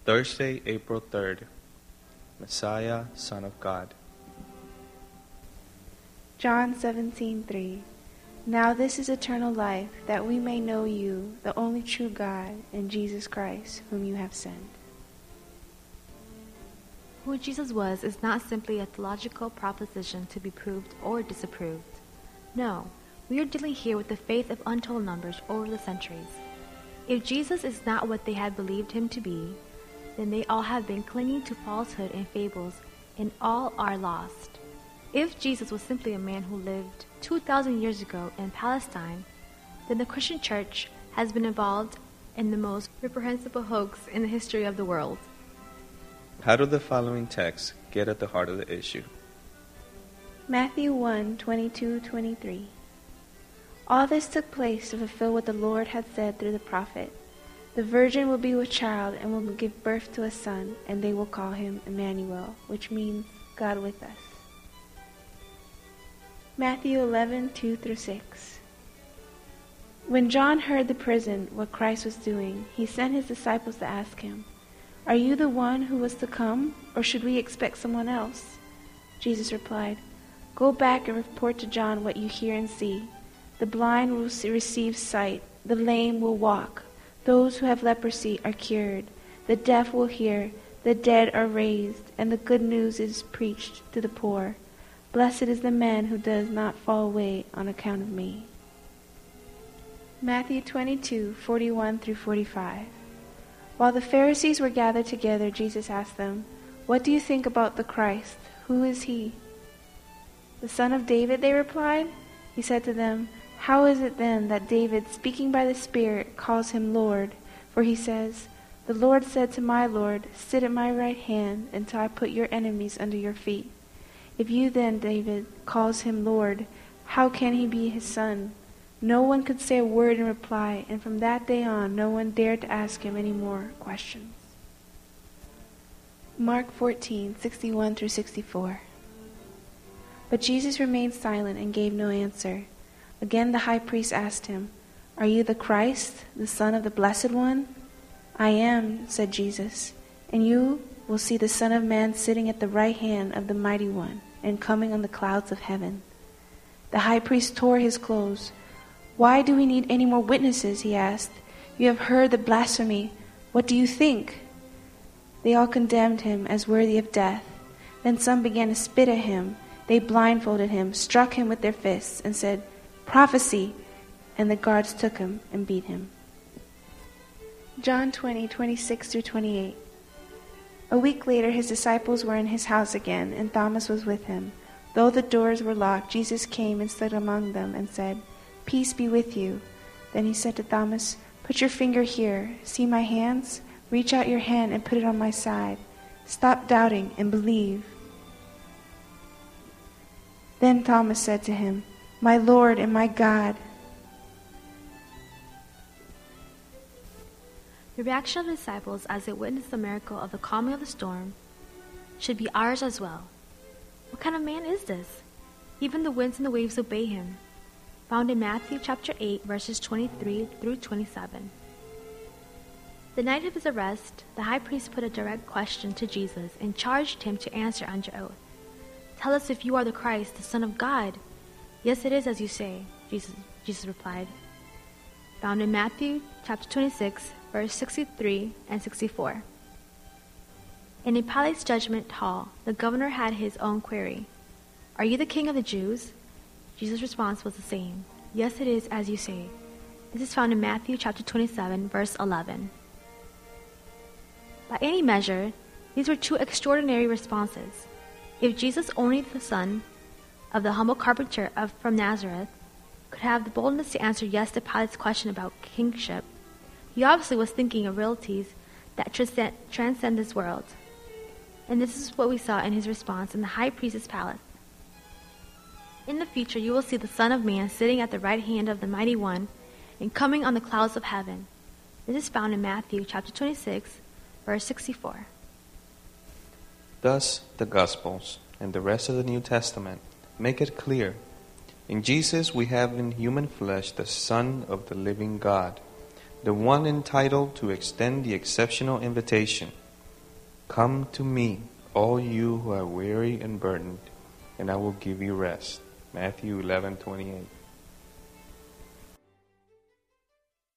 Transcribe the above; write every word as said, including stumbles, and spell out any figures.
Thursday, April third. Messiah, Son of God. John seventeen three. Now this is eternal life, that we may know you, the only true God, and Jesus Christ, whom you have sent. Who Jesus was is not simply a theological proposition to be proved or disapproved. No, we are dealing here with the faith of untold numbers over the centuries. If Jesus is not what they had believed him to be, then they all have been clinging to falsehood and fables, and all are lost. If Jesus was simply a man who lived two thousand years ago in Palestine, then the Christian church has been involved in the most reprehensible hoax in the history of the world. How do the following texts get at the heart of the issue? Matthew one twenty-two to twenty-three. All this took place to fulfill what the Lord had said through the prophet. The virgin will be with child and will give birth to a son, and they will call him Emmanuel, which means God with us. Matthew eleven two through six. When John heard the prison what Christ was doing, he sent his disciples to ask him, "Are you the one who was to come, or should we expect someone else?" Jesus replied, "Go back and report to John what you hear and see. The blind will receive sight, the lame will walk, those who have leprosy are cured, the deaf will hear, the dead are raised, and the good news is preached to the poor. Blessed is the man who does not fall away on account of me." Matthew twenty-two forty-one through forty-five. While the Pharisees were gathered together, Jesus asked them, "What do you think about the Christ? Who is he?" "The son of David," they replied. He said to them, "How is it then that David, speaking by the Spirit, calls him Lord? For he says, 'The Lord said to my Lord, sit at my right hand until I put your enemies under your feet.' If you then, David, calls him Lord, how can he be his son?" No one could say a word in reply, and from that day on, no one dared to ask him any more questions. Mark fourteen sixty-one through sixty-four. But Jesus remained silent and gave no answer. Again the high priest asked him, "Are you the Christ, the Son of the Blessed One?" "I am," said Jesus, "and you will see the Son of Man sitting at the right hand of the Mighty One and coming on the clouds of heaven." The high priest tore his clothes. "Why do we need any more witnesses?" he asked. "You have heard the blasphemy. What do you think?" They all condemned him as worthy of death. Then some began to spit at him. They blindfolded him, struck him with their fists, and said, "Prophecy!" And the guards took him and beat him. John twenty twenty-six through twenty-eight. A week later his disciples were in his house again, and Thomas was with him. Though the doors were locked, Jesus came and stood among them and said, "Peace be with you." Then he said to Thomas, "Put your finger here. See my hands? Reach out your hand and put it on my side. Stop doubting and believe." Then Thomas said to him, "My Lord and my God." The reaction of the disciples as they witnessed the miracle of the calming of the storm should be ours as well. What kind of man is this? Even the winds and the waves obey him. Found in Matthew chapter eight, verses twenty-three through twenty-seven. The night of his arrest, the high priest put a direct question to Jesus and charged him to answer under oath. "Tell us if you are the Christ, the Son of God." "Yes, it is as you say," Jesus, Jesus replied. Found in Matthew chapter twenty-six, verse sixty-three and sixty-four. In a palace judgment hall, the governor had his own query. "Are you the king of the Jews?" Jesus' response was the same. "Yes, it is as you say." This is found in Matthew chapter twenty-seven, verse eleven. By any measure, these were two extraordinary responses. If Jesus, only the son of the humble carpenter of, from Nazareth, could have the boldness to answer yes to Pilate's question about kingship, he obviously was thinking of realities that transcend, transcend this world. And this is what we saw in his response in the high priest's palace. In the future, you will see the Son of Man sitting at the right hand of the Mighty One and coming on the clouds of heaven. This is found in Matthew chapter twenty-six, verse sixty-four. Thus, the Gospels and the rest of the New Testament make it clear. In Jesus we have in human flesh the Son of the living God, the one entitled to extend the exceptional invitation. Come to me, all you who are weary and burdened, and I will give you rest. Matthew eleven twenty-eight.